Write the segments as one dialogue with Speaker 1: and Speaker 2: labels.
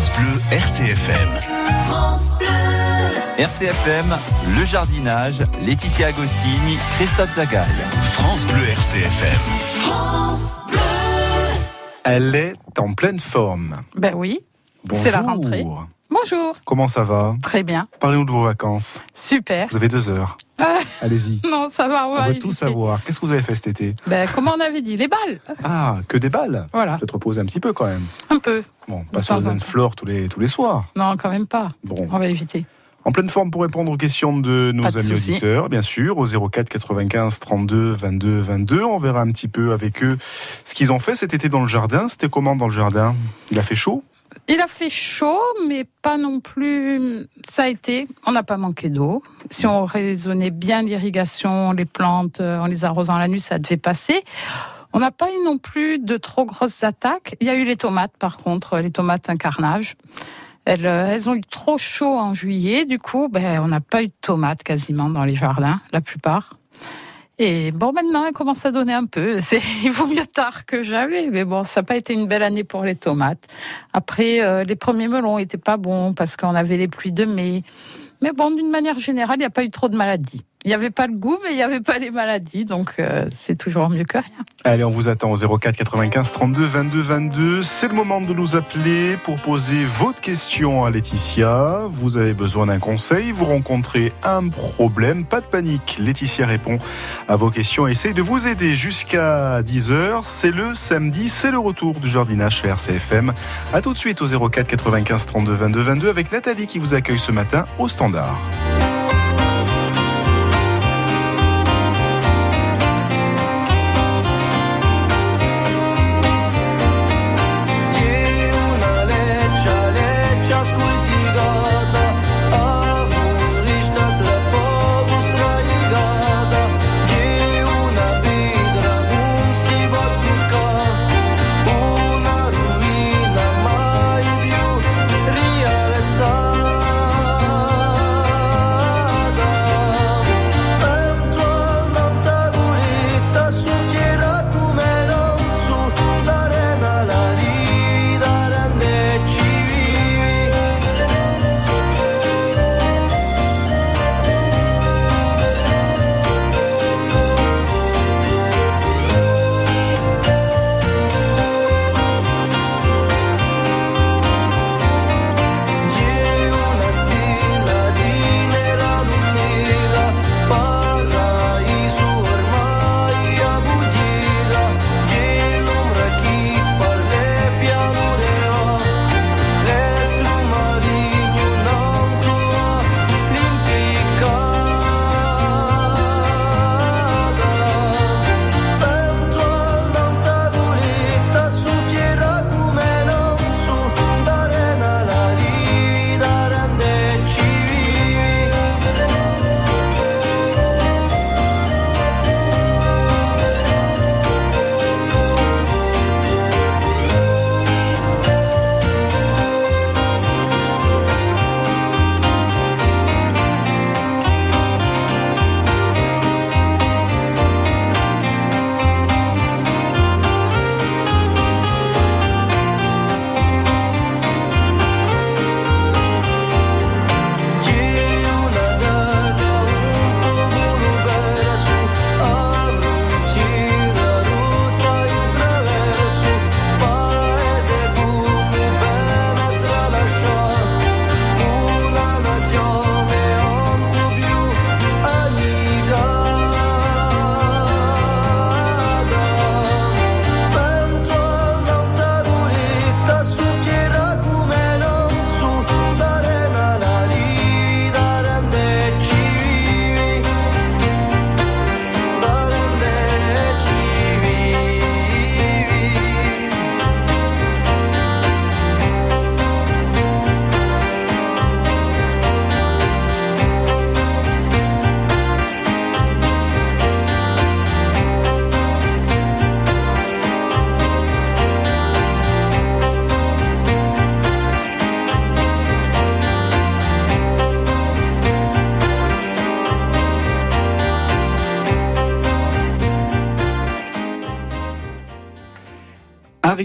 Speaker 1: Bleu RCFM. France Bleu.
Speaker 2: RCFM, le jardinage, Laetitia Agostini, Christophe Zagaï.
Speaker 1: France Bleu RCFM.
Speaker 3: France Bleu.
Speaker 4: Elle est en pleine forme.
Speaker 5: Ben oui,
Speaker 4: Bonjour.
Speaker 5: c'est la rentrée. Bonjour.
Speaker 4: Comment ça va ?
Speaker 5: Très bien.
Speaker 4: Parlez-nous de vos vacances.
Speaker 5: Super.
Speaker 4: Vous avez 2 heures. Allez-y.
Speaker 5: Non, ça va.
Speaker 4: On veut tout savoir. Qu'est-ce que vous avez fait cet été ?
Speaker 5: Ben, comment on avait dit, les balles.
Speaker 4: Ah, que des balles.
Speaker 5: Voilà.
Speaker 4: Peut-être reposer un petit peu quand même.
Speaker 5: Un peu.
Speaker 4: Bon, pas
Speaker 5: De
Speaker 4: sur
Speaker 5: temps
Speaker 4: le
Speaker 5: en
Speaker 4: dance
Speaker 5: temps.
Speaker 4: floor tous les soirs.
Speaker 5: Non, quand même pas.
Speaker 4: Bon.
Speaker 5: On va éviter.
Speaker 4: En pleine forme pour répondre aux questions de nos
Speaker 5: Pas de
Speaker 4: amis
Speaker 5: souci.
Speaker 4: auditeurs, bien sûr, au 04 95 32 22 22. On verra un petit peu avec eux ce qu'ils ont fait cet été dans le jardin. C'était comment dans le jardin ? Il a fait chaud ?
Speaker 5: Il a fait chaud, mais pas non plus. Ça a été. On n'a pas manqué d'eau. Si on raisonnait bien l'irrigation, les plantes, en les arrosant la nuit, ça devait passer. On n'a pas eu non plus de trop grosses attaques. Il y a eu les tomates, par contre, les tomates un carnage. Elles ont eu trop chaud en juillet, du coup, on n'a pas eu de tomates quasiment dans les jardins, la plupart. Et bon, maintenant, elles commencent à donner un peu. Il vaut mieux tard que jamais, mais bon, ça n'a pas été une belle année pour les tomates. Après, les premiers melons n'étaient pas bons parce qu'on avait les pluies de mai. Mais bon, d'une manière générale, il n'y a pas eu trop de maladies. Il n'y avait pas le goût, mais il n'y avait pas les maladies, donc c'est toujours mieux que rien.
Speaker 4: Allez, on vous attend au 04 95 32 22 22. C'est le moment de nous appeler pour poser votre question à Laetitia. Vous avez besoin d'un conseil, vous rencontrez un problème, pas de panique. Laetitia répond à vos questions et essaye de vous aider jusqu'à 10h. C'est le samedi, c'est le retour du jardinage chez RCFM. A tout de suite au 04 95 32 22 22 avec Nathalie qui vous accueille ce matin au standard.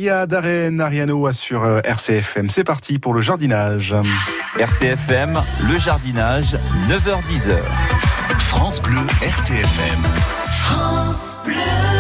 Speaker 4: Aria Darren Ariano sur RCFM. C'est parti pour le jardinage.
Speaker 2: RCFM, le jardinage, 9h-10h.
Speaker 1: France Bleu RCFM. France Bleu.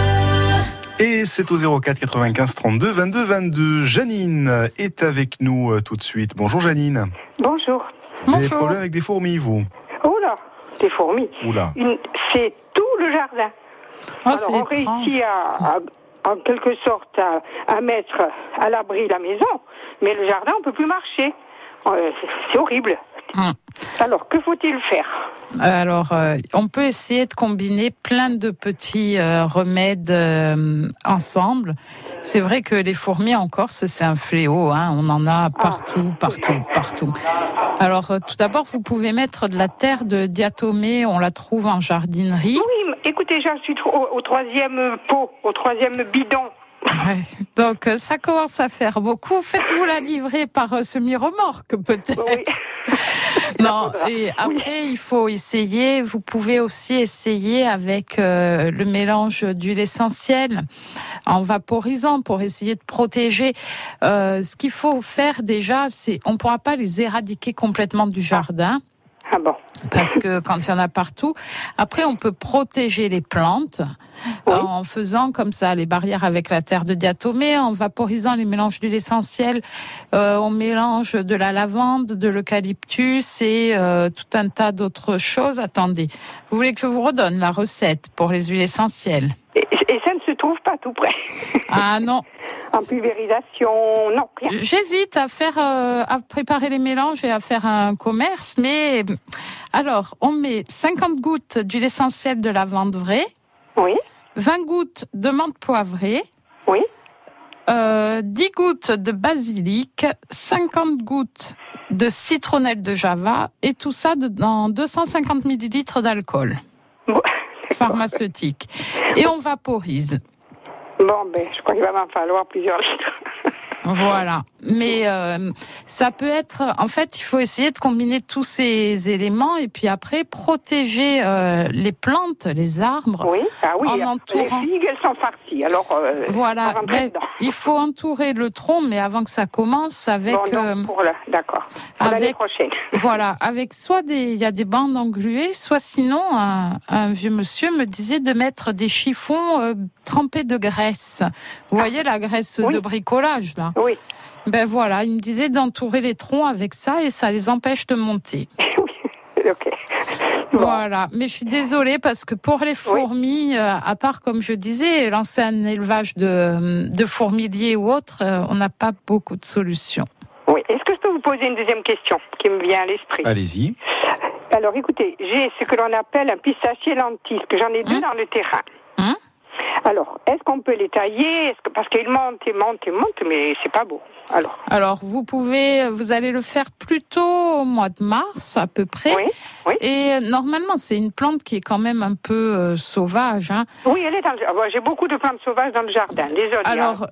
Speaker 4: Et c'est au 04 95 32 22 22. Janine est avec nous tout de suite. Bonjour Janine.
Speaker 3: Bonjour.
Speaker 4: Vous avez des problèmes avec des fourmis, vous?
Speaker 3: Oula, des fourmis.
Speaker 4: Oula.
Speaker 3: C'est tout le jardin.
Speaker 5: Oh,
Speaker 3: Alors on réussit en quelque sorte à mettre à l'abri la maison, mais le jardin on peut plus marcher. C'est horrible. Alors que faut-il faire?
Speaker 5: Alors, on peut essayer de combiner plein de petits remèdes ensemble. C'est vrai que les fourmis en Corse, c'est un fléau. On en a partout. Alors, tout d'abord, vous pouvez mettre de la terre de diatomée. On la trouve en jardinerie.
Speaker 3: Oui, écoutez, j'en suis au 3e pot, au 3e bidon.
Speaker 5: Ouais, donc, ça commence à faire beaucoup. Faites-vous la livrer par semi-remorque, peut-être.
Speaker 3: Oui.
Speaker 5: Non, et après, il faut essayer. Vous pouvez aussi essayer avec le mélange d'huile essentielle en vaporisant pour essayer de protéger. Ce qu'il faut faire déjà, c'est on ne pourra pas les éradiquer complètement du jardin.
Speaker 3: Ah bon.
Speaker 5: Parce que quand il y en a partout, après on peut protéger les plantes en faisant comme ça les barrières avec la terre de diatomée, en vaporisant les mélanges d'huile essentielle. On mélange de la lavande, de l'eucalyptus et tout un tas d'autres choses. Attendez, vous voulez que je vous redonne la recette pour les huiles essentielles?
Speaker 3: Et ça ne se trouve pas tout près.
Speaker 5: Ah non.
Speaker 3: En pulvérisation, non, rien.
Speaker 5: J'hésite à préparer les mélanges et à faire un commerce, mais alors, on met 50 gouttes d'huile essentielle de lavande vraie,
Speaker 3: Oui,
Speaker 5: 20 gouttes de menthe poivrée,
Speaker 3: oui.
Speaker 5: 10 gouttes de basilic, 50 gouttes de citronnelle de Java, et tout ça dans 250 millilitres d'alcool
Speaker 3: Bon,
Speaker 5: pharmaceutique. Et on vaporise.
Speaker 3: Bon, je crois qu'il va m'en falloir plusieurs litres.
Speaker 5: Voilà. Mais ça peut être... En fait, il faut essayer de combiner tous ces éléments et puis après, protéger les plantes, les arbres.
Speaker 3: Oui,
Speaker 5: en entourant...
Speaker 3: Les figues, elles sont farcies. Alors,
Speaker 5: voilà. Il faut entourer le tronc, mais avant que ça commence, avec...
Speaker 3: D'accord. Pour l'année prochaine.
Speaker 5: Voilà. Avec soit il y a des bandes engluées, soit sinon, un vieux monsieur me disait de mettre des chiffons trempés de graisse. Vous voyez la graisse de bricolage, là?
Speaker 3: Oui.
Speaker 5: Ben voilà, il me disait d'entourer les troncs avec ça et ça les empêche de monter.
Speaker 3: Oui, ok. Bon.
Speaker 5: Voilà, mais je suis désolée parce que pour les fourmis, à part comme je disais, lancer un élevage de fourmiliers ou autre, on n'a pas beaucoup de solutions.
Speaker 3: Oui, est-ce que je peux vous poser une deuxième question qui me vient à l'esprit?
Speaker 4: Allez-y.
Speaker 3: Alors écoutez, j'ai ce que l'on appelle un pistachier lentisque, j'en ai deux dans le terrain. Alors, est-ce qu'on peut les tailler? Parce qu'ils montent, mais c'est pas beau. Alors,
Speaker 5: vous allez le faire plutôt au mois de mars, à peu près.
Speaker 3: Oui.
Speaker 5: Et normalement, c'est une plante qui est quand même un peu sauvage.
Speaker 3: Oui, elle est dans le jardin. J'ai beaucoup de plantes sauvages dans le jardin. Désolée.
Speaker 5: Alors,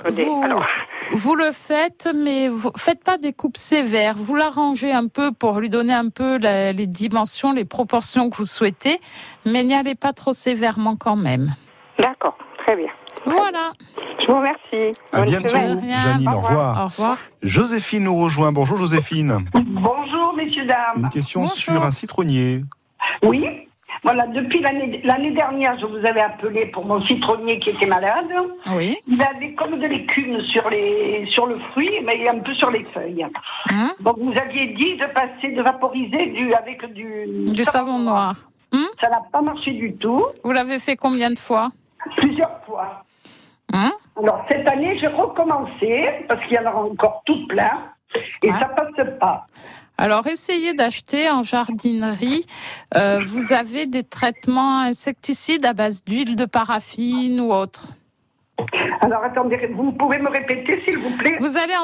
Speaker 5: vous le faites, mais vous faites pas des coupes sévères. Vous l'arrangez un peu pour lui donner un peu les dimensions, les proportions que vous souhaitez, mais n'y allez pas trop sévèrement quand même.
Speaker 3: D'accord, très bien.
Speaker 5: Voilà.
Speaker 3: Je vous remercie.
Speaker 4: À bientôt, Janine. Au revoir.
Speaker 5: Au revoir.
Speaker 4: Joséphine nous rejoint. Bonjour, Joséphine.
Speaker 6: Bonjour, messieurs, dames.
Speaker 4: Une question
Speaker 5: Bonjour.
Speaker 4: sur un citronnier.
Speaker 6: Oui, voilà, depuis l'année dernière, je vous avais appelé pour mon citronnier qui était malade.
Speaker 5: Oui.
Speaker 6: Il avait comme de l'écume sur le fruit, mais un peu sur les feuilles. Donc, vous aviez dit de vaporiser avec
Speaker 5: Du savon noir.
Speaker 6: Ça n'a pas marché du tout.
Speaker 5: Vous l'avez fait combien de fois?
Speaker 6: Plusieurs fois. Alors, cette année, j'ai recommencé, parce qu'il y en a encore tout plein, et ça passe pas.
Speaker 5: Alors, essayez d'acheter en jardinerie. Vous avez des traitements insecticides à base d'huile de paraffine ou autre?
Speaker 6: Alors, attendez, vous pouvez me répéter, s'il vous plaît?
Speaker 5: Vous allez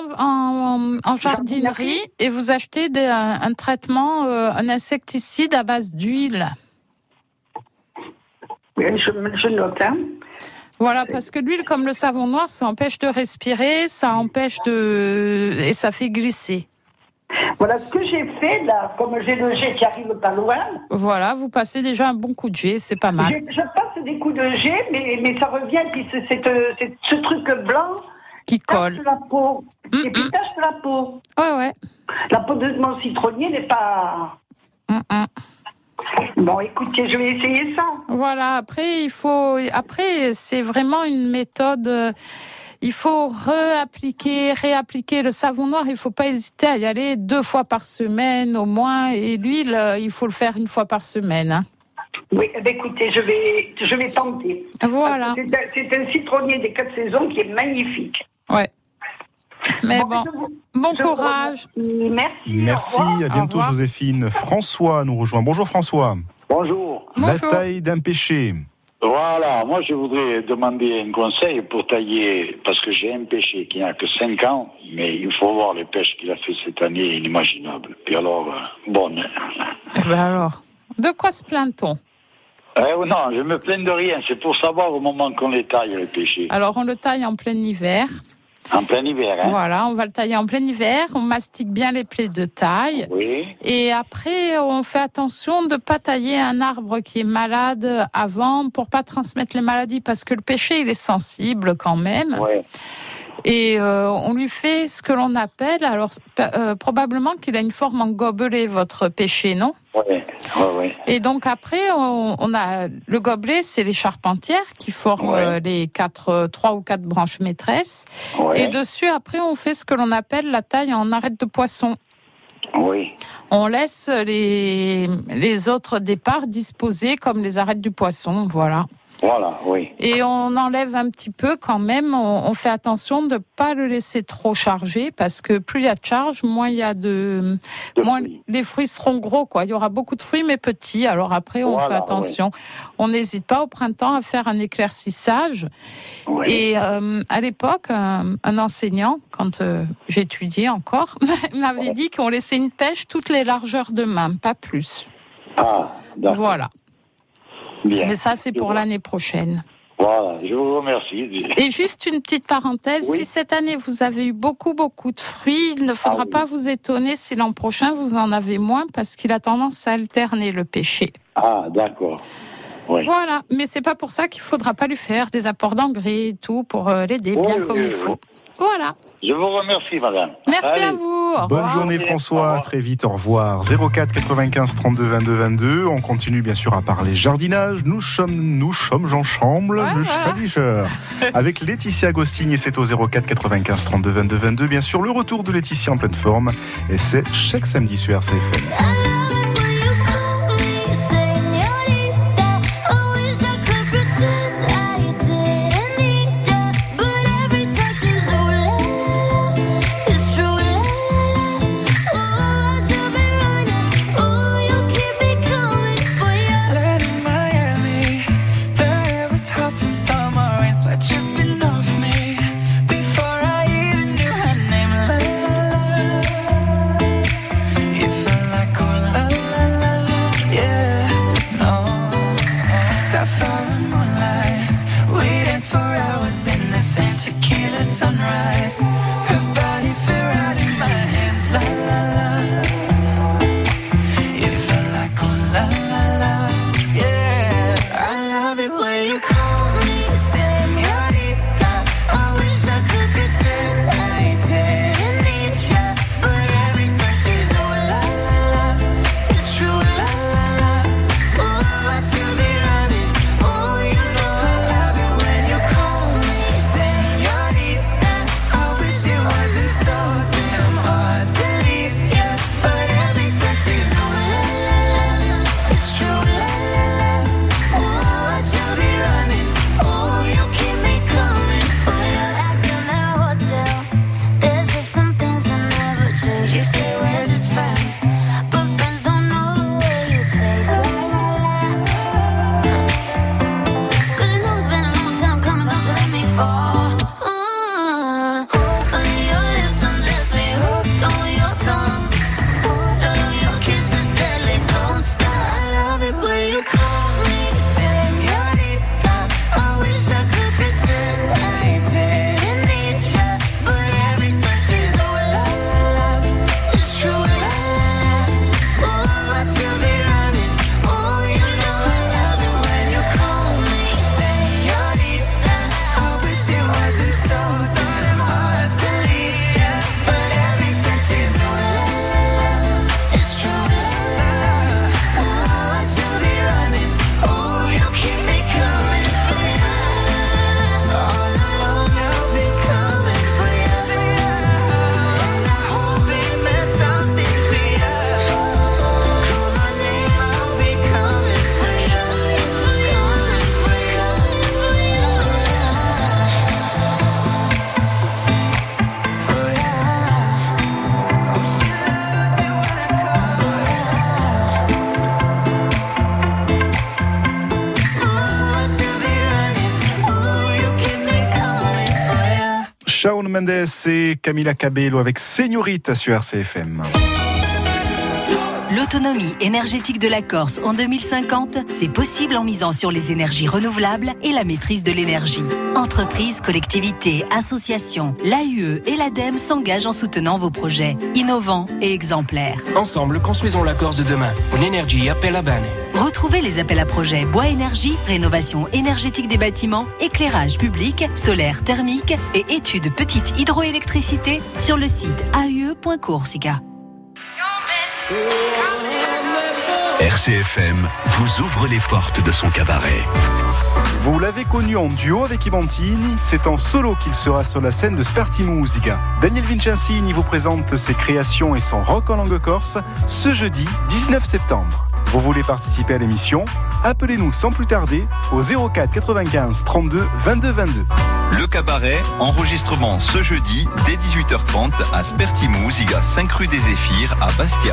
Speaker 5: en jardinerie et vous achetez un traitement, un insecticide à base d'huile.
Speaker 6: Oui, je note,
Speaker 5: Voilà, parce que l'huile, comme le savon noir, ça empêche de respirer, et ça fait glisser.
Speaker 6: Voilà ce que j'ai fait, là, comme j'ai le jet qui arrive pas loin.
Speaker 5: Voilà, vous passez déjà un bon coup de jet, c'est pas mal.
Speaker 6: Je passe des coups de jet, mais ça revient, puis c'est ce truc blanc
Speaker 5: qui colle.
Speaker 6: Tache la peau. Et puis tache la peau.
Speaker 5: Ouais.
Speaker 6: La peau de mon citronnier n'est pas... Bon, écoutez, je vais essayer ça.
Speaker 5: Voilà, après, c'est vraiment une méthode... Il faut réappliquer le savon noir. Il ne faut pas hésiter à y aller 2 fois par semaine au moins. Et l'huile, il faut le faire 1 fois par semaine. Hein.
Speaker 6: Oui, écoutez, je vais tenter.
Speaker 5: Voilà.
Speaker 6: C'est un citronnier des 4 saisons qui est magnifique.
Speaker 5: Ouais. Mais bon courage.
Speaker 6: Merci.
Speaker 4: À bientôt, Joséphine. François nous rejoint. Bonjour François.
Speaker 7: Bonjour.
Speaker 4: La taille d'un pêcher.
Speaker 7: Voilà, moi je voudrais demander un conseil pour tailler, parce que j'ai un pêcher qui n'a que 5 ans, mais il faut voir les pêches qu'il a fait cette année, inimaginable. Et alors, bonne.
Speaker 5: Alors, de quoi se plaint-on ?
Speaker 7: Non, je me plains de rien, c'est pour savoir au moment qu'on les taille, les pêchers.
Speaker 5: Alors, on le taille en plein hiver.
Speaker 7: En plein hiver, hein.
Speaker 5: Voilà, on va le tailler en plein hiver, on mastique bien les plaies de taille.
Speaker 7: Oui.
Speaker 5: Et après, on fait attention de ne pas tailler un arbre qui est malade avant pour pas transmettre les maladies, parce que le pêcher, il est sensible quand même.
Speaker 7: Ouais.
Speaker 5: Et on lui fait ce que l'on appelle, alors probablement qu'il a une forme en gobelet, votre pêcher, non ?
Speaker 7: Oui.
Speaker 5: Et donc après, on a le gobelet, c'est les charpentières qui forment les 3 ou 4 branches maîtresses. Ouais. Et dessus, après, on fait ce que l'on appelle la taille en arête de poisson.
Speaker 7: Oui.
Speaker 5: On laisse les autres départs disposés comme les arêtes du poisson, voilà.
Speaker 7: Voilà, oui.
Speaker 5: Et on enlève un petit peu quand même, on fait attention de ne pas le laisser trop charger, parce que plus il y a de charge, moins il y a moins les fruits seront gros, quoi. Il y aura beaucoup de fruits, mais petits. Alors après, on fait attention. Oui. On n'hésite pas au printemps à faire un éclaircissage. Oui. Et à l'époque, un enseignant, quand j'étudiais encore, m'avait dit qu'on laissait une pêche toutes les largeurs de main, pas plus.
Speaker 7: Ah, d'accord.
Speaker 5: Voilà.
Speaker 7: Bien.
Speaker 5: Mais ça, c'est pour l'année prochaine.
Speaker 7: Voilà, je vous remercie.
Speaker 5: Et juste une petite parenthèse, si cette année vous avez eu beaucoup de fruits, il ne faudra pas vous étonner si l'an prochain vous en avez moins, parce qu'il a tendance à alterner le pêcher.
Speaker 7: Ah, d'accord. Oui.
Speaker 5: Voilà, mais c'est pas pour ça qu'il faudra pas lui faire des apports d'engrais et tout pour l'aider bien comme il faut. Voilà.
Speaker 7: Je vous remercie, madame.
Speaker 5: Merci à vous.
Speaker 4: Bonne journée, François. Très vite, au revoir. 04 95 32 22 22. On continue, bien sûr, à parler jardinage. Nous sommes ensemble jusqu'à 10h. Avec Laetitia Agostini, et c'est au 04 95 32 22 22. Bien sûr, le retour de Laetitia en pleine forme. Et c'est chaque samedi sur RCFM. Mendes et Camila Cabello avec Señorita sur RCFM.
Speaker 8: L'autonomie énergétique de la Corse en 2050, c'est possible en misant sur les énergies renouvelables et la maîtrise de l'énergie. Entreprises, collectivités, associations, l'AUE et l'ADEME s'engagent en soutenant vos projets innovants et exemplaires.
Speaker 9: Ensemble, construisons la Corse de demain. Unenergia per la bene.
Speaker 8: Retrouvez les appels à projets bois énergie, rénovation énergétique des bâtiments, éclairage public, solaire thermique et études petite hydroélectricité sur le site aue.corsica.
Speaker 1: RCFM vous ouvre les portes de son cabaret.
Speaker 4: Vous l'avez connu en duo avec Ibantini, c'est en solo qu'il sera sur la scène de Sperti Musica. Daniel Vincenzini vous présente ses créations et son rock en langue corse ce jeudi 19 septembre. Vous voulez participer à l'émission ? Appelez-nous sans plus tarder au 04 95 32 22 22.
Speaker 2: Le cabaret, enregistrement ce jeudi dès 18h30 à Sperti Musica, 5 rue des Zéphyrs à Bastia.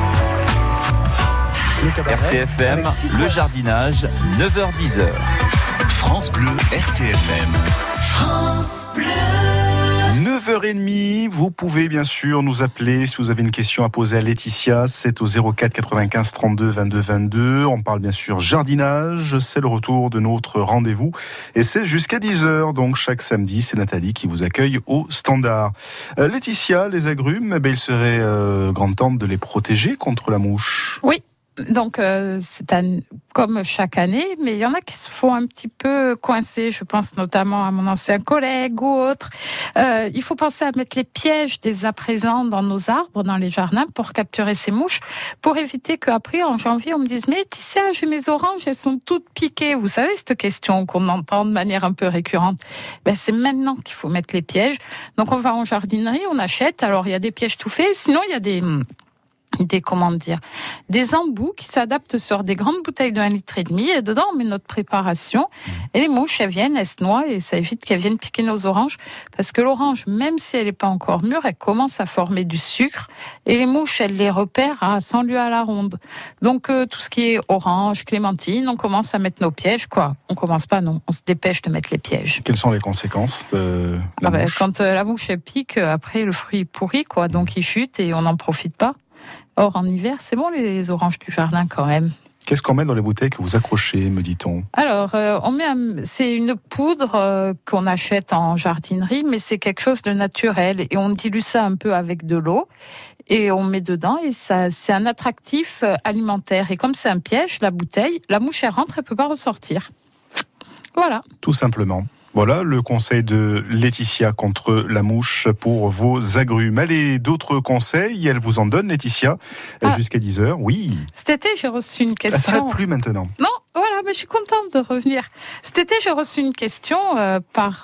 Speaker 2: RCFM, le jardinage, 9h-10h.
Speaker 1: France Bleu, RCFM.
Speaker 8: France Bleu.
Speaker 4: 9h30, vous pouvez bien sûr nous appeler si vous avez une question à poser à Laetitia, c'est au 04 95 32 22 22. On parle bien sûr jardinage, c'est le retour de notre rendez-vous et c'est jusqu'à 10h, donc chaque samedi, c'est Nathalie qui vous accueille au standard. Laetitia, les agrumes, il serait grand temps de les protéger contre la mouche.
Speaker 5: Oui. Donc, c'est comme chaque année, mais il y en a qui se font un petit peu coincer. Je pense notamment à mon ancien collègue ou autre. Il faut penser à mettre les pièges dès à présent dans nos arbres, dans les jardins, pour capturer ces mouches, pour éviter qu'après, en janvier, on me dise « Mais Laetitia, j'ai mes oranges, elles sont toutes piquées. » Vous savez, cette question qu'on entend de manière un peu récurrente. Ben, c'est maintenant qu'il faut mettre les pièges. Donc, on va en jardinerie, on achète. Alors, il y a des pièges tout faits. Sinon, il y a des embouts qui s'adaptent sur des grandes bouteilles de 1,5 litre et dedans on met notre préparation et les mouches elles viennent, elles se noient et ça évite qu'elles viennent piquer nos oranges parce que l'orange, même si elle n'est pas encore mûre, elle commence à former du sucre et les mouches elles les repèrent à 100 lieues à la ronde. Donc tout ce qui est orange, clémentine, on commence à mettre nos pièges quoi. On commence pas non, on se dépêche de mettre les pièges.
Speaker 4: Quelles sont les conséquences de la mouche ?
Speaker 5: Quand la mouche elle pique, après le fruit pourrit quoi, donc il chute et on n'en profite pas. Or, en hiver, c'est bon les oranges du jardin quand même.
Speaker 4: Qu'est-ce qu'on met dans les bouteilles que vous accrochez, me dit-on ?
Speaker 5: Alors, c'est une poudre qu'on achète en jardinerie, mais c'est quelque chose de naturel. Et on dilue ça un peu avec de l'eau et on met dedans. Et ça, c'est un attractif alimentaire. Et comme c'est un piège, la bouteille, la mouche, elle rentre, elle peut pas ressortir. Voilà. Tout
Speaker 4: simplement. Voilà le conseil de Laetitia contre la mouche pour vos agrumes. Allez, d'autres conseils, elle vous en donne, Laetitia, jusqu'à 10h, oui.
Speaker 5: Cet été, j'ai reçu une question.
Speaker 4: Ça ne s'arrête plus maintenant.
Speaker 5: Non, voilà, mais je suis contente de revenir. Cet été, j'ai reçu une question par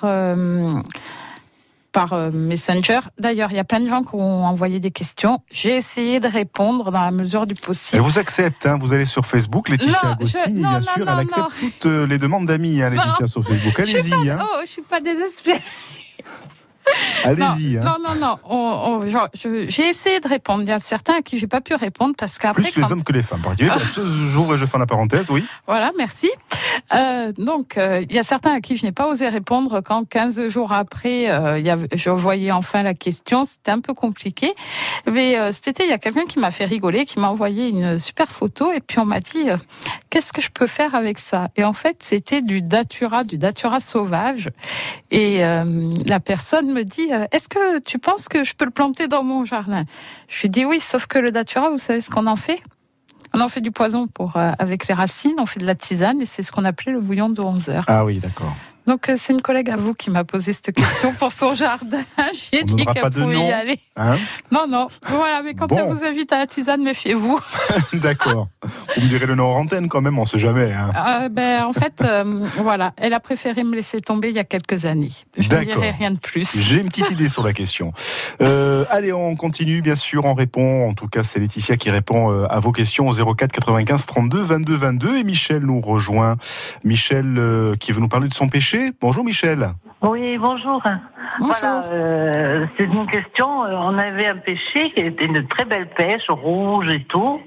Speaker 5: Messenger. D'ailleurs, il y a plein de gens qui ont envoyé des questions. J'ai essayé de répondre dans la mesure du possible.
Speaker 4: Elle vous accepte, vous allez sur Facebook, Laetitia Agostini, bien sûr, elle accepte toutes les demandes d'amis, Laetitia, sur Facebook. Allez-y.
Speaker 5: Je suis pas désespérée.
Speaker 4: Allez-y.
Speaker 5: Non. J'ai essayé de répondre. Il y a certains à qui j'ai pas pu répondre parce qu'après.
Speaker 4: Plus les hommes que les femmes. J'ouvre et je ferme la parenthèse, oui.
Speaker 5: Voilà, merci. Donc, il y a certains à qui je n'ai pas osé répondre quand 15 jours après, je voyais enfin la question. C'était un peu compliqué. Mais cet été, il y a quelqu'un qui m'a fait rigoler, qui m'a envoyé une super photo et puis on m'a dit qu'est-ce que je peux faire avec ça ? Et en fait, c'était du datura sauvage. Et la personne me dit est-ce que tu penses que je peux le planter dans mon jardin ? Je lui dis oui, sauf que le datura, vous savez ce qu'on en fait ? On en fait du poison avec les racines, on fait de la tisane et c'est ce qu'on appelait le bouillon de 11 heures.
Speaker 4: Ah oui, d'accord.
Speaker 5: Donc c'est une collègue à vous qui m'a posé cette question pour son jardin. J'ai dit qu'elle pouvait y aller. Non. Voilà, mais quand elle vous invite à la tisane, méfiez-vous.
Speaker 4: D'accord. Vous me direz le nom en antenne quand même, on ne sait jamais.
Speaker 5: En fait, voilà, elle a préféré me laisser tomber il y a quelques années. Je ne dirai rien de plus.
Speaker 4: J'ai une petite idée sur la question. Allez, on continue, bien sûr, on répond. En tout cas, c'est Laetitia qui répond à vos questions au 04 95 32 22 22. Et Michel nous rejoint. Michel qui veut nous parler de son péché. Bonjour Michel.
Speaker 10: Oui, bonjour. Voilà, c'est une question. On avait un pêcher qui était une très belle pêche, rouge et tout.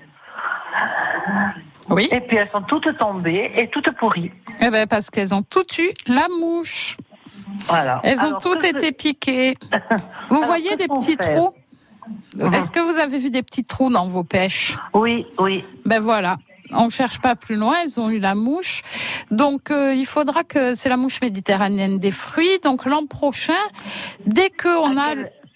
Speaker 5: Oui.
Speaker 10: Et puis elles sont toutes tombées et toutes pourries.
Speaker 5: Eh ben parce qu'elles ont toutes eu la mouche.
Speaker 10: Voilà.
Speaker 5: Elles ont toutes été piquées. Vous voyez des petits trous ? Est-ce que vous avez vu des petits trous dans vos pêches ?
Speaker 10: Oui.
Speaker 5: Ben voilà. On ne cherche pas plus loin, elles ont eu la mouche. Donc, il faudra que... C'est la mouche méditerranéenne des fruits. Donc, l'an prochain, dès qu'on a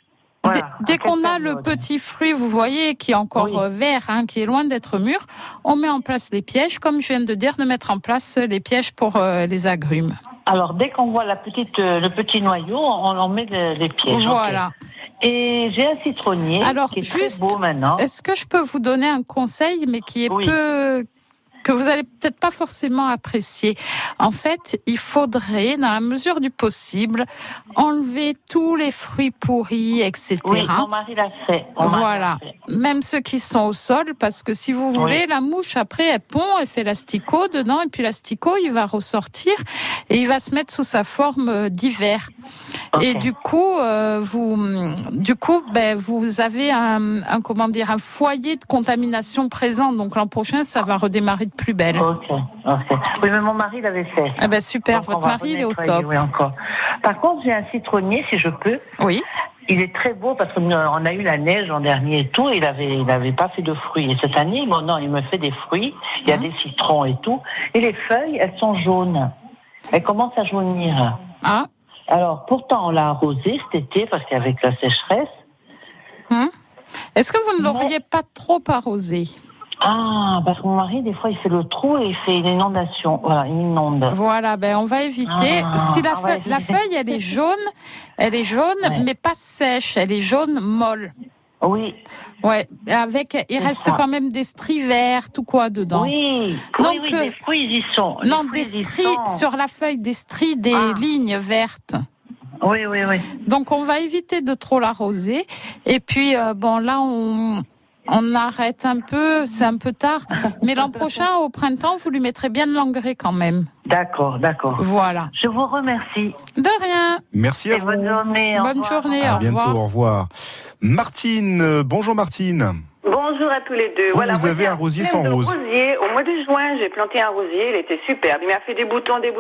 Speaker 5: le petit fruit, vous voyez, qui est encore vert, qui est loin d'être mûr, on met en place les pièges, comme je viens de dire, de mettre en place les pièges pour les agrumes.
Speaker 10: Alors, dès qu'on voit le petit noyau, on met les pièges.
Speaker 5: Voilà.
Speaker 10: Okay. Et j'ai un citronnier qui est très beau maintenant.
Speaker 5: Est-ce que je peux vous donner un conseil, mais qui est que vous allez peut-être pas forcément apprécier. En fait, il faudrait, dans la mesure du possible, enlever tous les fruits pourris, etc.
Speaker 10: Oui, mon mari l'a fait.
Speaker 5: Voilà. Même ceux qui sont au sol, parce que si vous voulez, la mouche, après, elle pond, elle fait l'asticot dedans, et puis l'asticot, il va ressortir, et il va se mettre sous sa forme d'hiver. Okay. Et du coup, vous avez un foyer de contamination présent. Donc l'an prochain, ça va redémarrer de plus belle.
Speaker 10: Ok. Oui, mais mon mari l'avait fait.
Speaker 5: Ah ben super, donc, votre mari il est au top.
Speaker 10: Oui, encore. Par contre, j'ai un citronnier, si je peux.
Speaker 5: Oui.
Speaker 10: Il est très beau parce qu'on a eu la neige l'an dernier et tout. Il avait pas fait de fruits. Et cette année, il me fait des fruits. Il y a des citrons et tout. Et les feuilles, elles sont jaunes. Elles commencent à jaunir.
Speaker 5: Ah.
Speaker 10: Alors, pourtant, on l'a arrosé cet été parce qu'avec la sécheresse.
Speaker 5: Est-ce que vous ne l'auriez pas trop arrosé ?
Speaker 10: Ah, parce que mon mari, des fois, il fait le trou et il fait une inondation. Voilà, il inonde.
Speaker 5: Voilà, on va éviter. Si la feuille, elle est jaune, mais pas sèche. Elle est jaune molle.
Speaker 10: Oui.
Speaker 5: Ouais, il reste quand même des stries vertes ou quoi dedans.
Speaker 10: Oui. Donc, les fruits, ils y sont.
Speaker 5: Non, des stries sur la feuille, des stries, des lignes vertes.
Speaker 10: Oui.
Speaker 5: Donc, on va éviter de trop l'arroser. Et puis, là, on arrête un peu, c'est un peu tard. Mais l'an prochain, au printemps, vous lui mettrez bien de l'engrais quand même.
Speaker 10: D'accord.
Speaker 5: Voilà.
Speaker 10: Je vous remercie.
Speaker 5: De rien.
Speaker 4: Merci à vous.
Speaker 10: Bonne journée.
Speaker 5: Bonne journée,
Speaker 4: à bientôt, au revoir. Martine, bonjour Martine.
Speaker 11: Bonjour à tous les deux.
Speaker 4: Vous avez un rosier sans rose.
Speaker 11: Rosier. Au mois de juin, j'ai planté un rosier, il était superbe. Il m'a fait des boutons. Et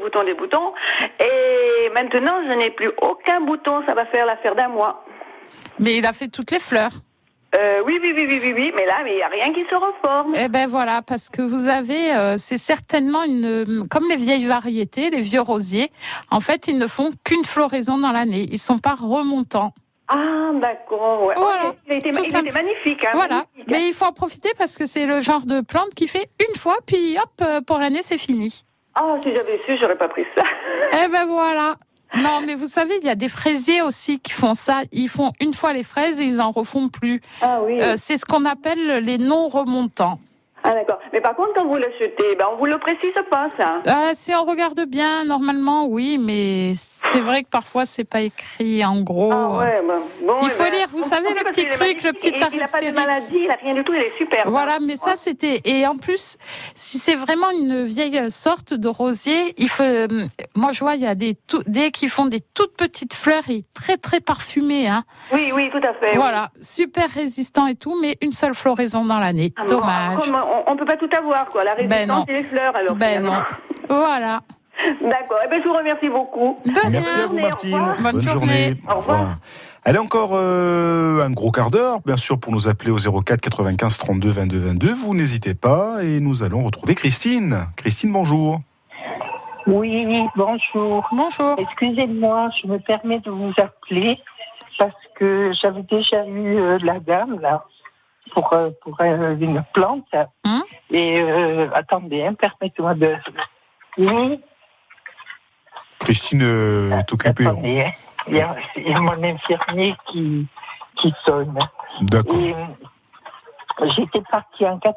Speaker 11: maintenant, je n'ai plus aucun bouton, ça va faire l'affaire d'un mois.
Speaker 5: Mais il a fait toutes les fleurs.
Speaker 11: Oui, mais là, il n'y a rien qui se reforme.
Speaker 5: Eh ben voilà, parce que vous avez, c'est certainement comme les vieilles variétés, les vieux rosiers, en fait, ils ne font qu'une floraison dans l'année. Ils ne sont pas remontants.
Speaker 11: Ah, d'accord, ouais.
Speaker 5: Voilà.
Speaker 11: Il était magnifique,
Speaker 5: Voilà.
Speaker 11: Magnifique.
Speaker 5: Mais il faut en profiter parce que c'est le genre de plante qui fait une fois, puis hop, pour l'année, c'est fini.
Speaker 11: Ah, si j'avais su, j'aurais pas pris ça.
Speaker 5: Eh ben voilà. Non, mais vous savez, il y a des fraisiers aussi qui font ça. Ils font une fois les fraises et ils en refont plus.
Speaker 11: Ah oui.
Speaker 5: C'est ce qu'on appelle les non remontants.
Speaker 11: Ah d'accord. Mais par contre, quand vous l'achetez, on vous le précise pas, ça.
Speaker 5: Si on regarde bien, normalement, oui, mais c'est vrai que parfois, c'est pas écrit en gros.
Speaker 11: Ah ouais, bon,
Speaker 5: il faut lire, vous savez, le petit truc, le petit Astérix.
Speaker 11: Il n'a pas de maladie, il n'a rien du tout, il est super.
Speaker 5: Voilà, mais ça, c'était... Et en plus, si c'est vraiment une vieille sorte de rosier, il faut... Moi, je vois, il y a des qui font des toutes petites fleurs et très, très parfumées. Hein.
Speaker 11: Oui, tout à fait.
Speaker 5: Voilà, super résistant et tout, mais une seule floraison dans l'année. Dommage.
Speaker 11: On ne peut pas tout avoir, quoi. La résistance et les fleurs, alors.
Speaker 5: Non. Voilà.
Speaker 11: D'accord. Je vous remercie beaucoup.
Speaker 4: Merci à vous, Martine.
Speaker 5: Bonne journée.
Speaker 4: Au revoir. Allez, encore un gros quart d'heure, bien sûr, pour nous appeler au 04 95 32 22 22. Vous n'hésitez pas et nous allons retrouver Christine. Christine, bonjour.
Speaker 12: Oui, bonjour.
Speaker 5: Bonjour.
Speaker 12: Excusez-moi, je me permets de vous appeler parce que j'avais déjà eu la dame, là, pour une plante. Et attendez, permettez-moi de... Oui.
Speaker 4: Christine est occupée.
Speaker 12: Attendez, il y a mon infirmier qui sonne.
Speaker 4: D'accord.
Speaker 12: Et j'étais partie en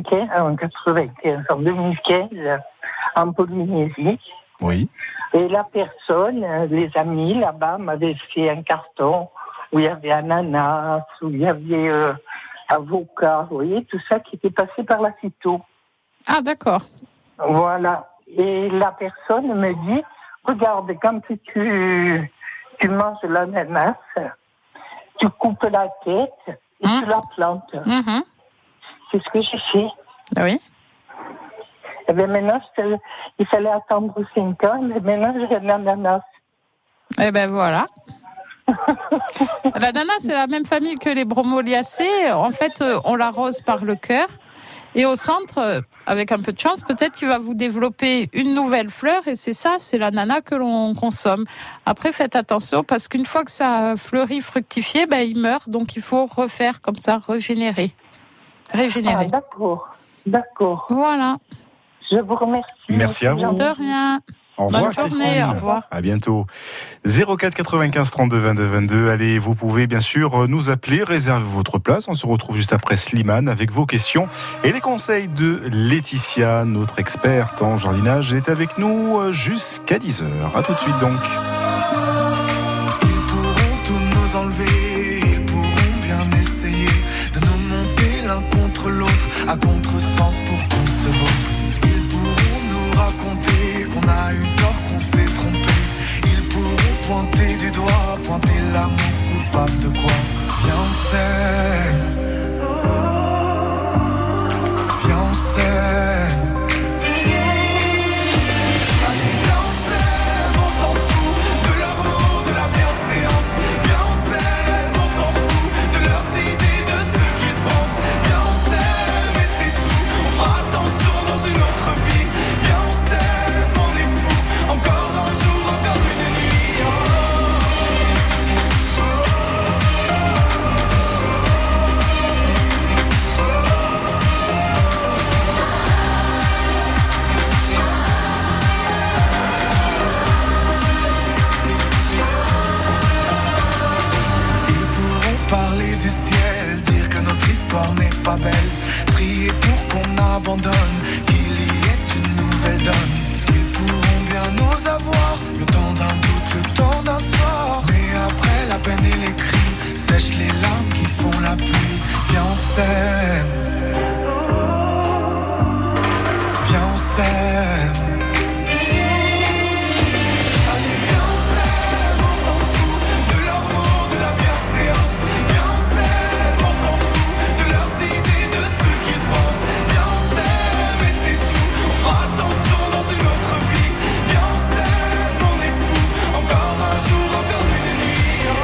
Speaker 12: 2015, en Polynésie.
Speaker 4: Oui.
Speaker 12: Et la personne, les amis là-bas, m'avaient fait un carton où il y avait ananas, où il y avait avocat, vous voyez, tout ça qui était passé par la phyto.
Speaker 5: Ah, d'accord.
Speaker 12: Voilà. Et la personne me dit, regarde, quand tu manges l'ananas, tu coupes la tête et tu la plantes. C'est ce que j'ai fait.
Speaker 5: Oui.
Speaker 12: Et bien maintenant, il fallait attendre 5 ans, mais maintenant j'ai un ananas.
Speaker 5: Eh ben voilà. La nana, c'est la même famille que les bromeliacées. En fait, on l'arrose par le cœur. Et au centre, avec un peu de chance, peut-être qu'il va vous développer une nouvelle fleur. Et c'est la nana que l'on consomme. Après, faites attention parce qu'une fois que ça fleurit, fructifié, il meurt. Donc, il faut refaire comme ça, régénérer.
Speaker 12: Ah, d'accord.
Speaker 5: Voilà.
Speaker 12: Je vous remercie.
Speaker 4: Merci à vous.
Speaker 5: De rien.
Speaker 4: Au revoir,
Speaker 5: bonne journée, au revoir.
Speaker 4: À bientôt. 04 95 32 22 22. Allez, vous pouvez bien sûr nous appeler, réserver votre place. On se retrouve juste après Slimane avec vos questions et les conseils de Laetitia, notre experte en jardinage, est avec nous jusqu'à 10h. À tout de suite donc.
Speaker 13: Ils pourront tout nous enlever, ils pourront bien essayer de nous monter l'un contre l'autre à contresens pour qu'on se vautre. Ils pourront nous raconter qu'on a eu tort, qu'on s'est trompé. Ils pourront pointer du doigt, pointer l'amour coupable de quoi. Viens on s'aime, viens on s'aime. Allez viens on s'aime, on s'en fout de leur mot, de la bienséance. Viens on s'aime, on s'en fout de leurs idées, de ce qu'ils pensent. Viens on s'aime et c'est tout, on fera attention dans une autre vie. Viens on s'aime, on est fou, encore un jour, encore une nuit. Ils pourront parler du ciel, dire que notre histoire n'est pas belle, prier pour qu'on abandonne, qu'il y ait une nouvelle donne. Ils pourront bien nous avoir, le temps d'un doute, le temps d'un soir. Mais après la peine et les cris, sèchent les larmes qui font la pluie. Viens on s'aime, viens on s'aime. Allez viens on s'aime, on s'en fout de leurs mots, de la bienséance. Viens on s'aime, on s'en fout de leurs idées, de ce qu'ils pensent. Viens on s'aime et c'est tout, on fera attention dans une autre vie. Viens on s'aime, on est fou, encore un jour, encore une nuit.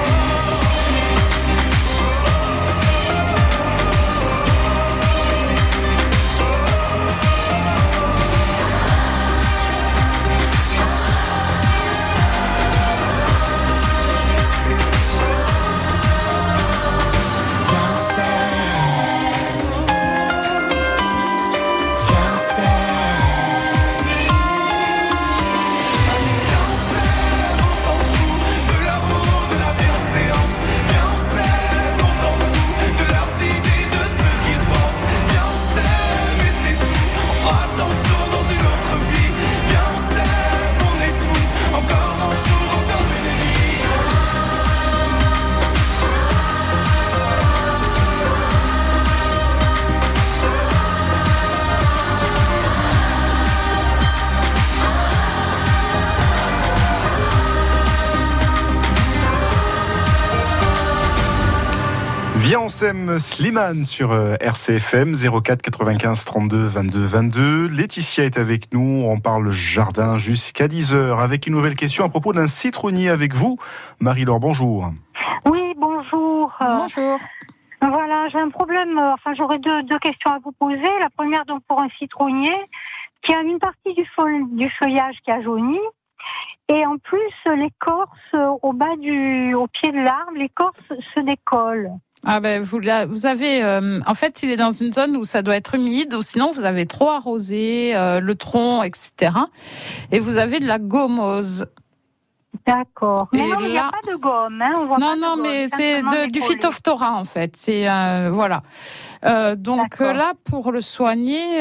Speaker 4: Viens on s'aime, Slimane sur RCFM 04 95 32 22 22. Laetitia est avec nous, on parle jardin jusqu'à 10h avec une nouvelle question à propos d'un citronnier avec vous. Marie-Laure, bonjour.
Speaker 14: Oui, bonjour.
Speaker 5: Bonjour.
Speaker 14: Voilà, j'ai un problème, j'aurais deux questions à vous poser. La première, donc, pour un citronnier qui a une partie du feuillage qui a jauni. Et en plus, l'écorce, au pied de l'arbre, l'écorce se décolle.
Speaker 5: Ah vous avez en fait il est dans une zone où ça doit être humide ou sinon vous avez trop arrosé le tronc, etc. Et vous avez de la gommose.
Speaker 14: D'accord. Mais non, il n'y a pas de gomme. Hein, on voit
Speaker 5: non, mais c'est du phytophthora en fait. C'est voilà. Donc là pour le soigner.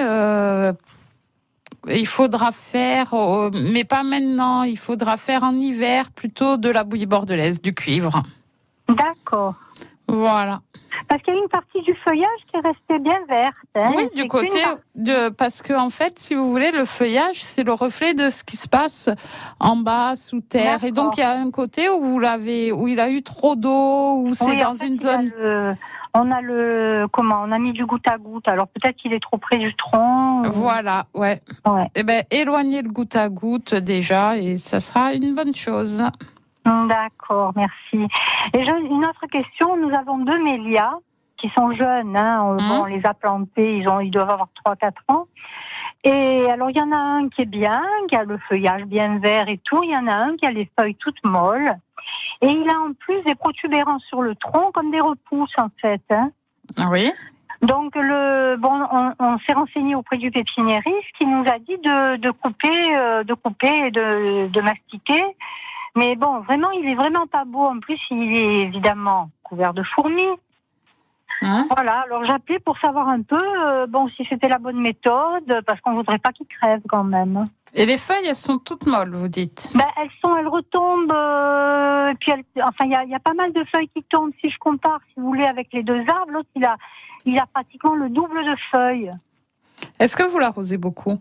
Speaker 5: Il faudra faire, mais pas maintenant, il faudra faire en hiver plutôt de la bouillie bordelaise, du cuivre.
Speaker 14: D'accord.
Speaker 5: Voilà.
Speaker 14: Parce qu'il y a une partie du feuillage qui est restée bien verte. Hein.
Speaker 5: Oui, du côté parce que en fait, si vous voulez, le feuillage, c'est le reflet de ce qui se passe en bas, sous terre. D'accord. Et donc, il y a un côté où il a eu trop d'eau, où c'est dans une zone...
Speaker 14: On a mis du goutte à goutte. Alors peut-être qu'il est trop près du tronc.
Speaker 5: Voilà, ouais. Eh éloignez le goutte à goutte déjà et ça sera une bonne chose.
Speaker 14: D'accord, merci. Et une autre question, nous avons 2 mélias qui sont jeunes, bon, on les a plantés, ils doivent avoir 3-4 ans. Et alors, il y en a un qui est bien, qui a le feuillage bien vert et tout. Il y en a un qui a les feuilles toutes molles. Et il a en plus des protubérances sur le tronc, comme des repousses, en fait.
Speaker 5: Oui.
Speaker 14: Donc, on s'est renseigné auprès du pépiniériste qui nous a dit de couper et de mastiquer. Mais bon, vraiment, il est vraiment pas beau. En plus, il est évidemment couvert de fourmis. Voilà, alors j'appelais pour savoir un peu si c'était la bonne méthode, parce qu'on voudrait pas qu'il crève quand même.
Speaker 5: Et les feuilles, elles sont toutes molles, vous dites?
Speaker 14: Elles retombent, puis il y a pas mal de feuilles qui tombent. Si je compare, si vous voulez, avec les 2 arbres, l'autre il a pratiquement le double de feuilles.
Speaker 5: Est-ce que vous l'arrosez beaucoup?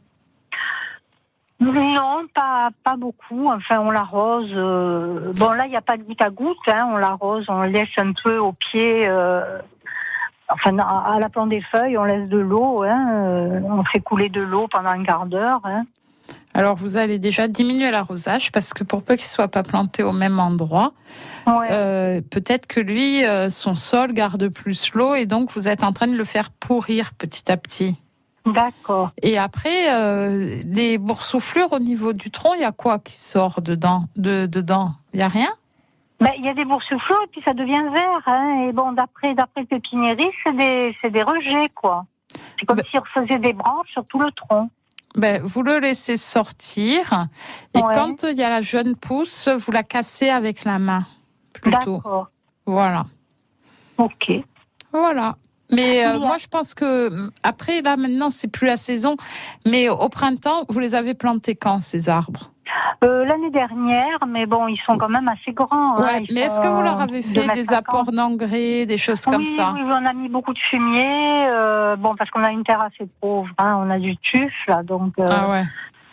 Speaker 14: Non, pas beaucoup. Enfin, on l'arrose. Là, il n'y a pas de goutte à goutte. On l'arrose, on le laisse un peu au pied. À la plante des feuilles, on laisse de l'eau. On fait couler de l'eau pendant un quart d'heure.
Speaker 5: Alors, vous allez déjà diminuer l'arrosage parce que pour peu qu'il ne soit pas planté au même endroit, peut-être que lui, son sol garde plus l'eau et donc vous êtes en train de le faire pourrir petit à petit.
Speaker 14: D'accord.
Speaker 5: Et après, les boursouflures au niveau du tronc, il y a quoi qui sort dedans? Il n'y a rien?
Speaker 14: Il y a des boursouflures et puis ça devient vert. Et bon, d'après le pépiniériste, c'est des rejets, quoi. C'est comme s'il refaisait des branches sur tout le tronc.
Speaker 5: Vous le laissez sortir et quand il y a la jeune pousse, vous la cassez avec la main, plutôt.
Speaker 14: D'accord.
Speaker 5: Voilà.
Speaker 14: Ok.
Speaker 5: Voilà. Mais moi, je pense que après, là, maintenant, c'est plus la saison. Mais au printemps, vous les avez plantés quand, ces arbres?
Speaker 14: L'année dernière, mais bon, ils sont quand même assez grands.
Speaker 5: Mais est-ce que vous leur avez fait des apports d'engrais, des choses comme ça? Oui,
Speaker 14: on a mis beaucoup de fumier. Parce qu'on a une terre assez pauvre. On a du tuf, là, donc...
Speaker 5: Ah ouais.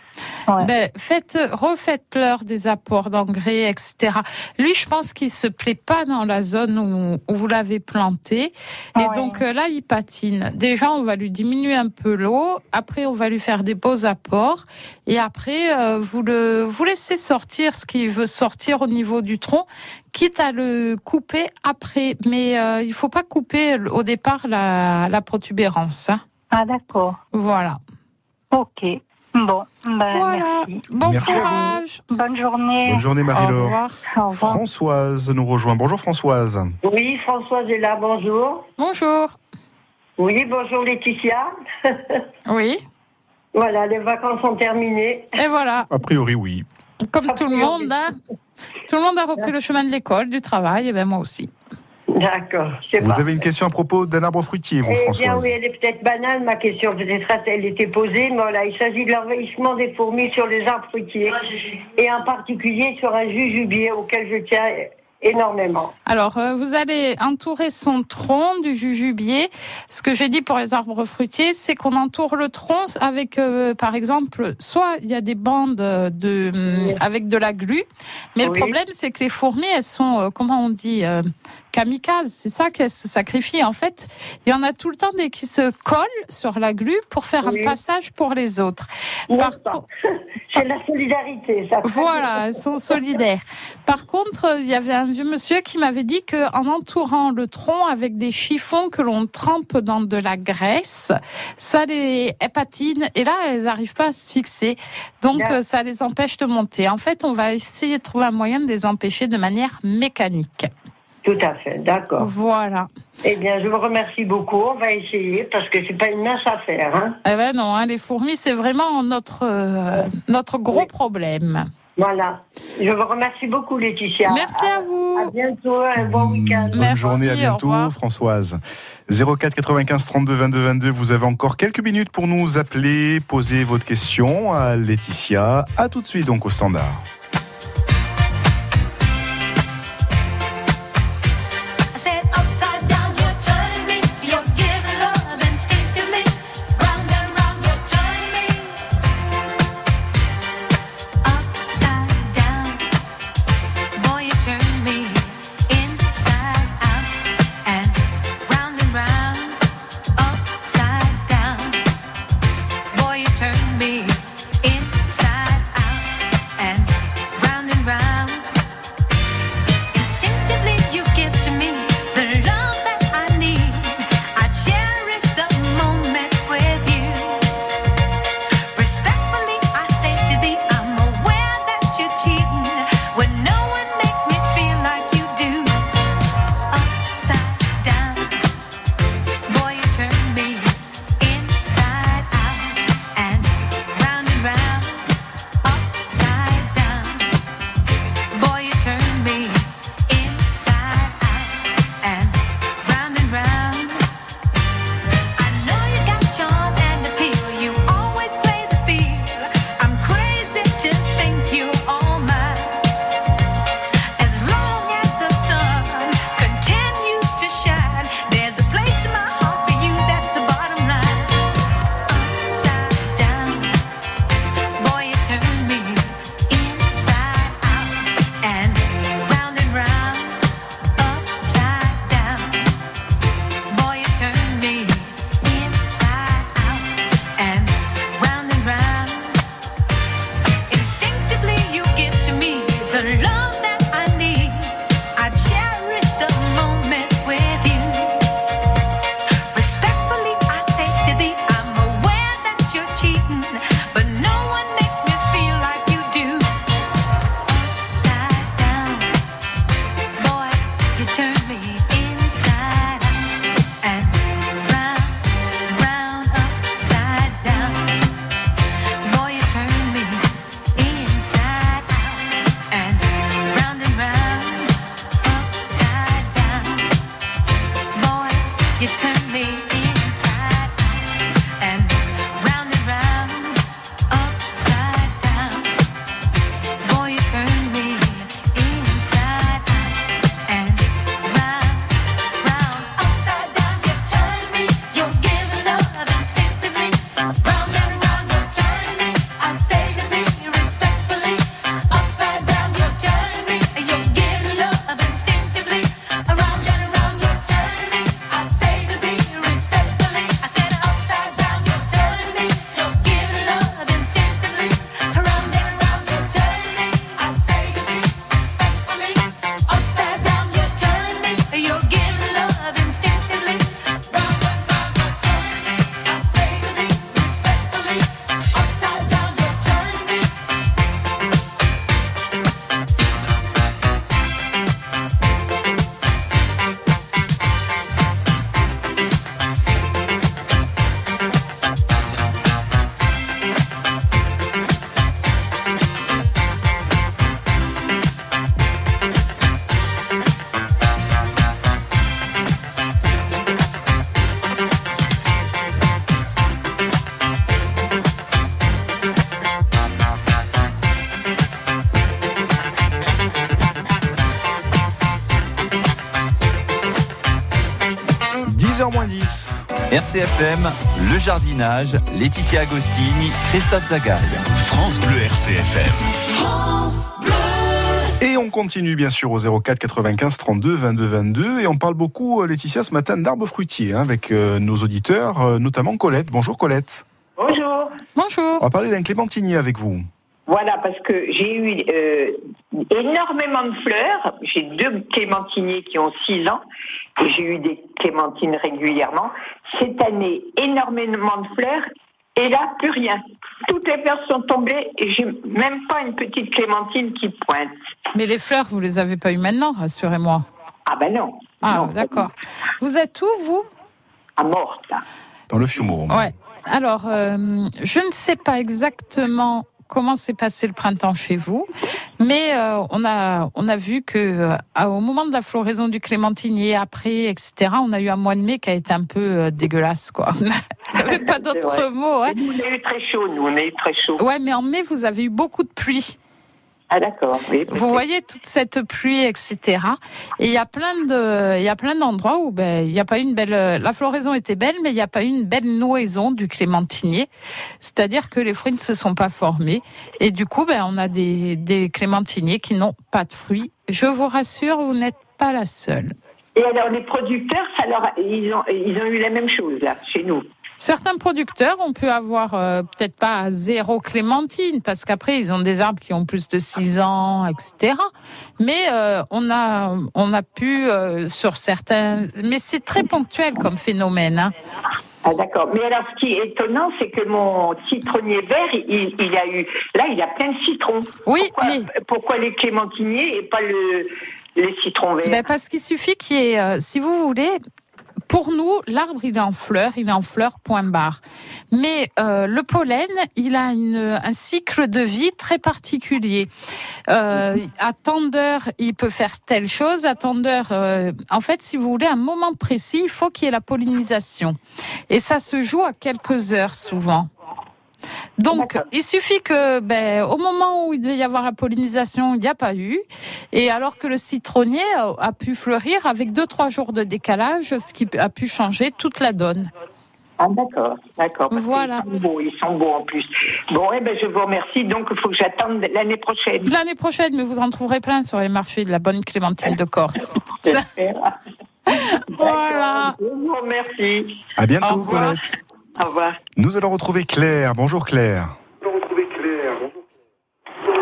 Speaker 5: Refaites-leur des apports d'engrais, etc. Lui, je pense qu'il se plaît pas dans la zone où vous l'avez planté. Et donc là, il patine. Déjà, on va lui diminuer un peu l'eau. Après, on va lui faire des beaux apports. Et après, vous laissez sortir ce qu'il veut sortir au niveau du tronc, quitte à le couper après. Mais il faut pas couper au départ la protubérance.
Speaker 14: Ah, d'accord.
Speaker 5: Voilà.
Speaker 14: Ok. Bon,
Speaker 5: voilà.
Speaker 14: Merci.
Speaker 5: Bon courage.
Speaker 14: Bonne journée.
Speaker 4: Bonne journée, Marie-Laure.
Speaker 14: Au revoir.
Speaker 4: Françoise nous rejoint. Bonjour, Françoise.
Speaker 15: Oui, Françoise est là. Bonjour.
Speaker 5: Bonjour.
Speaker 15: Oui, bonjour, Laetitia.
Speaker 5: Oui.
Speaker 15: Voilà, les vacances sont terminées.
Speaker 5: Et voilà.
Speaker 4: A priori, oui.
Speaker 5: Comme tout le monde, tout le monde a repris le chemin de l'école, du travail, et moi aussi.
Speaker 15: D'accord.
Speaker 4: Vous avez une question à propos d'un arbre fruitier, vous, Françoise?
Speaker 15: Bien, oui, elle est peut-être banale, ma question. Peut-être elle était posée, mais voilà, il s'agit de l'envahissement des fourmis sur les arbres fruitiers, et en particulier sur un jujubier auquel je tiens énormément.
Speaker 5: Alors, vous allez entourer son tronc du jujubier. Ce que j'ai dit pour les arbres fruitiers, c'est qu'on entoure le tronc avec, par exemple, soit il y a des bandes avec de la glu, mais le problème, c'est que les fourmis, elles sont, comment on dit, kamikazes, c'est ça qu'elles se sacrifient. En fait, il y en a tout le temps des qui se collent sur la glu pour faire un passage pour les autres.
Speaker 15: C'est la solidarité, ça.
Speaker 5: Voilà, elles sont solidaires. Par contre, il y avait un vieux monsieur qui m'avait dit qu'en entourant le tronc avec des chiffons que l'on trempe dans de la graisse, elles patinent et là, elles n'arrivent pas à se fixer. Donc, ça les empêche de monter. En fait, on va essayer de trouver un moyen de les empêcher de manière mécanique.
Speaker 15: Tout à fait, d'accord.
Speaker 5: Voilà.
Speaker 15: Eh bien, je vous remercie beaucoup. On va essayer parce que c'est pas une mince affaire.
Speaker 5: Eh ben non, les fourmis, c'est vraiment notre gros problème.
Speaker 15: Voilà. Je vous remercie beaucoup, Laetitia.
Speaker 5: Merci à vous.
Speaker 15: À bientôt. Un bon week-end.
Speaker 4: Bonne journée, à bientôt, Françoise. 04 95 32 22 22. Vous avez encore quelques minutes pour nous appeler, poser votre question à Laetitia. À tout de suite, donc, au standard.
Speaker 2: 10h-10. RCFM, le jardinage, Laetitia Agostini, Christophe Zagaï.
Speaker 1: France Bleu RCFM.
Speaker 4: France Bleu. Et on continue bien sûr au 04 95 32 22 22 et on parle beaucoup, Laetitia, ce matin d'arbres fruitiers avec nos auditeurs, notamment Colette. Bonjour Colette.
Speaker 16: Bonjour.
Speaker 5: Bonjour.
Speaker 4: On va parler d'un clémentinier avec vous.
Speaker 16: Voilà, parce que j'ai eu énormément de fleurs. J'ai 2 clémentiniers qui ont 6 ans et j'ai eu des clémentines régulièrement. Cette année, énormément de fleurs et là, plus rien. Toutes les fleurs sont tombées et j'ai même pas une petite clémentine qui pointe.
Speaker 5: Mais les fleurs, vous les avez pas eues maintenant, rassurez-moi.
Speaker 16: Ah ben non.
Speaker 5: Ah,
Speaker 16: non,
Speaker 5: d'accord. Vous êtes où, vous ?
Speaker 16: À Morte, là.
Speaker 4: Dans le Fiumo.
Speaker 5: Ouais. Alors, je ne sais pas exactement comment s'est passé le printemps chez vous, mais on a vu que au moment de la floraison du clémentinier, après, etc., on a eu un mois de mai qui a été un peu dégueulasse, quoi. Il n'y avait pas d'autres mots. Hein.
Speaker 16: Nous, on a eu très chaud, Ouais,
Speaker 5: mais en mai, vous avez eu beaucoup de pluie.
Speaker 16: Ah d'accord, oui.
Speaker 5: Vous voyez toute cette pluie, etc. Et il y a plein d'endroits où il n'y a pas eu une belle. La floraison était belle, mais il n'y a pas eu une belle nouaison du clémentinier. C'est-à-dire que les fruits ne se sont pas formés. Et du coup, on a des clémentiniers qui n'ont pas de fruits. Je vous rassure, vous n'êtes pas la seule.
Speaker 16: Et alors les producteurs, ils ont eu la même chose là, chez nous.
Speaker 5: Certains producteurs, on peut avoir peut-être pas 0 clémentine, parce qu'après, ils ont des arbres qui ont plus de 6 ans, etc. Mais on a pu, sur certains... Mais c'est très ponctuel comme phénomène. Hein.
Speaker 16: Ah d'accord. Mais alors, ce qui est étonnant, c'est que mon citronnier vert, il a plein de citrons.
Speaker 5: Oui,
Speaker 16: pourquoi les clémentiniers et pas les citrons verts ?
Speaker 5: Parce qu'il suffit qu'il y ait, si vous voulez... Pour nous, l'arbre, il est en fleur, point barre. Mais le pollen, il a un cycle de vie très particulier. À tant d'heures, il peut faire telle chose. À tant d'heures, en fait, si vous voulez, à un moment précis, il faut qu'il y ait la pollinisation. Et ça se joue à quelques heures, souvent. Donc, il suffit que, au moment où il devait y avoir la pollinisation, il n'y a pas eu. Et alors que le citronnier a pu fleurir avec 2-3 jours de décalage, ce qui a pu changer toute la donne.
Speaker 16: Ah, d'accord.
Speaker 5: Voilà.
Speaker 16: Ils sont beaux en plus. Bon, je vous remercie. Donc, il faut que j'attende l'année prochaine.
Speaker 5: L'année prochaine, mais vous en trouverez plein sur les marchés de la bonne clémentine de Corse.
Speaker 16: J'espère.
Speaker 5: Voilà.
Speaker 16: Je vous remercie.
Speaker 4: À bientôt, Colette.
Speaker 16: Au revoir.
Speaker 4: Nous allons retrouver Claire. Bonjour Claire. Claire ?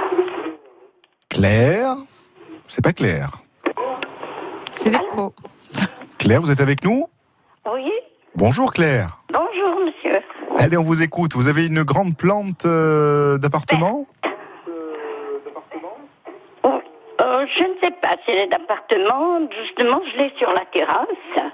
Speaker 4: C'est pas Claire.
Speaker 5: C'est l'écho.
Speaker 4: Claire, vous êtes avec nous ?
Speaker 17: Oui.
Speaker 4: Bonjour Claire.
Speaker 17: Bonjour monsieur.
Speaker 4: Allez, on vous écoute. Vous avez une grande plante d'appartement ?
Speaker 17: Je ne sais pas si elle est d'appartement. Justement, je l'ai sur la terrasse.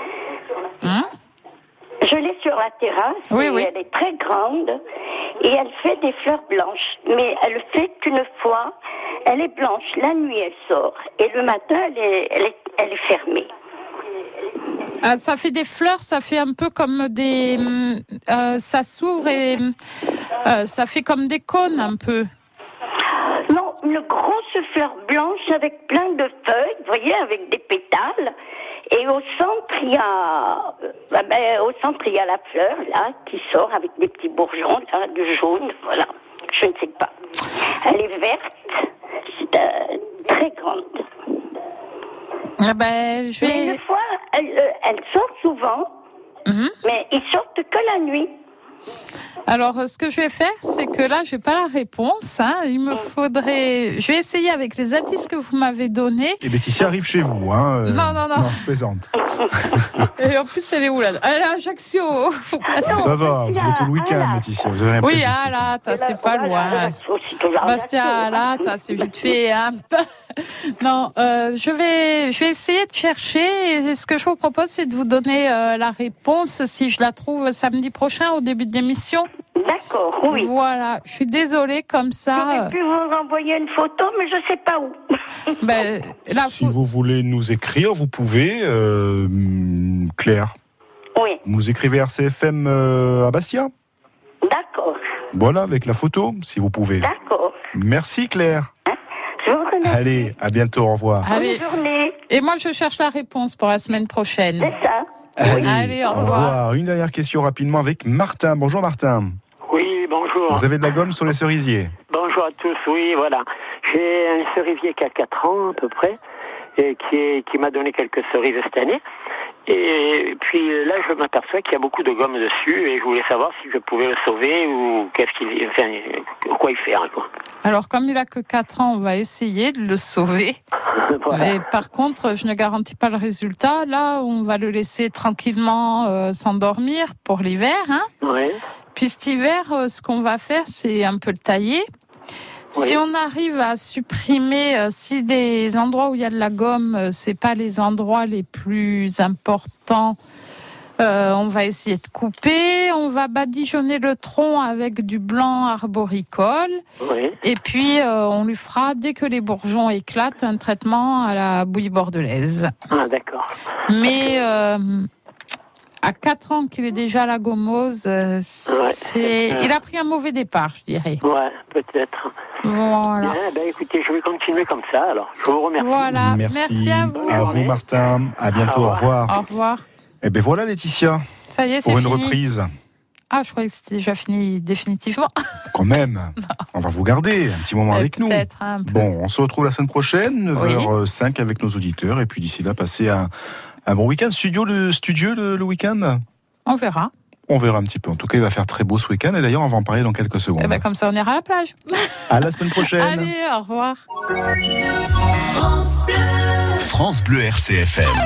Speaker 17: Je l'ai sur la terrasse,
Speaker 5: oui.
Speaker 17: Elle est très grande et elle fait des fleurs blanches. Mais elle fait qu'une fois, elle est blanche. La nuit, elle sort et le matin, elle est fermée.
Speaker 5: Ça fait des fleurs, ça fait un peu comme des... ça s'ouvre et ça fait comme des cônes un peu.
Speaker 17: Non, une grosse fleur blanche avec plein de feuilles, vous voyez, avec des pétales. Et au centre, il y a la fleur, là, qui sort avec des petits bourgeons, là, de jaune, voilà. Je ne sais pas. Elle est verte, c'est très grande.
Speaker 5: Mais
Speaker 17: une fois, elle sort souvent, mais ils sortent que la nuit.
Speaker 5: Alors, ce que je vais faire, c'est que là, je n'ai pas la réponse. Il me faudrait... Je vais essayer avec les indices que vous m'avez donnés.
Speaker 4: Et Laetitia arrive chez vous.
Speaker 5: Non.
Speaker 4: Non, je plaisante.
Speaker 5: Et en plus, elle est où, là? Elle est à Ajaccio.
Speaker 4: Ça va, vous avez tout le week-end, Laetitia. Vous avez rien
Speaker 5: oui, c'est pas loin. Bastia, c'est vite fait. Non, je vais essayer de chercher. Et ce que je vous propose, c'est de vous donner la réponse si je la trouve samedi prochain au début de l'émission.
Speaker 17: D'accord, oui.
Speaker 5: Voilà, je suis désolée comme ça.
Speaker 17: J'aurais pu vous envoyer une photo, mais je ne sais pas où.
Speaker 4: Si vous voulez nous écrire, vous pouvez, Claire.
Speaker 17: Oui.
Speaker 4: Nous écrivez RCFM à Bastia.
Speaker 17: D'accord.
Speaker 4: Voilà, avec la photo, si vous pouvez.
Speaker 17: D'accord.
Speaker 4: Merci Claire.
Speaker 17: Je vous remercie.
Speaker 4: Allez, à bientôt, au revoir.
Speaker 5: Allez.
Speaker 17: Bonne journée.
Speaker 5: Et moi, je cherche la réponse pour la semaine prochaine.
Speaker 17: C'est ça.
Speaker 5: Allez, au revoir.
Speaker 4: Une dernière question rapidement avec Martin. Bonjour Martin.
Speaker 18: Oui, bonjour.
Speaker 4: Vous avez de la gomme sur les cerisiers?
Speaker 18: Bonjour à tous, oui, voilà. J'ai un cerisier qui a 4 ans à peu près, et qui m'a donné quelques cerises cette année. Et puis là, je m'aperçois qu'il y a beaucoup de gomme dessus, et je voulais savoir si je pouvais le sauver ou quoi y faire, quoi.
Speaker 5: Alors, comme il a que 4 ans, on va essayer de le sauver. Voilà. Mais par contre, je ne garantis pas le résultat. Là, on va le laisser tranquillement s'endormir pour l'hiver.
Speaker 18: Oui.
Speaker 5: Puis cet hiver, ce qu'on va faire, c'est un peu le tailler. Oui. Si on arrive à supprimer, si les endroits où il y a de la gomme, c'est pas les endroits les plus importants, on va essayer de couper. On va badigeonner le tronc avec du blanc arboricole.
Speaker 18: Oui.
Speaker 5: Et puis, on lui fera, dès que les bourgeons éclatent, un traitement à la bouillie bordelaise.
Speaker 18: Ah, d'accord.
Speaker 5: Mais... à 4 ans qu'il est déjà à la gommose, il a pris un mauvais départ, je dirais.
Speaker 18: Ouais, peut-être.
Speaker 5: Voilà.
Speaker 18: Bien, écoutez, je vais continuer comme ça, alors. Je vous remercie.
Speaker 5: Voilà, merci à vous.
Speaker 4: À vous, Martin. À bientôt, au revoir.
Speaker 5: Au revoir.
Speaker 4: Et bien voilà, Laetitia.
Speaker 5: Ça y est, c'est
Speaker 4: pour
Speaker 5: fini.
Speaker 4: Une reprise.
Speaker 5: Ah, je croyais que c'était déjà fini définitivement.
Speaker 4: Quand même. On va vous garder un petit moment avec nous.
Speaker 5: Peut-être un peu.
Speaker 4: Bon, on se retrouve la semaine prochaine, 9h05 avec nos auditeurs. Et puis d'ici là, passez un bon week-end. Studieux le week-end?
Speaker 5: On verra.
Speaker 4: On verra un petit peu. En tout cas, il va faire très beau ce week-end. Et d'ailleurs, on va en parler dans quelques secondes.
Speaker 5: Et comme ça, on ira à la plage.
Speaker 4: À la semaine prochaine.
Speaker 5: Allez, au revoir.
Speaker 1: France Bleu RCFM.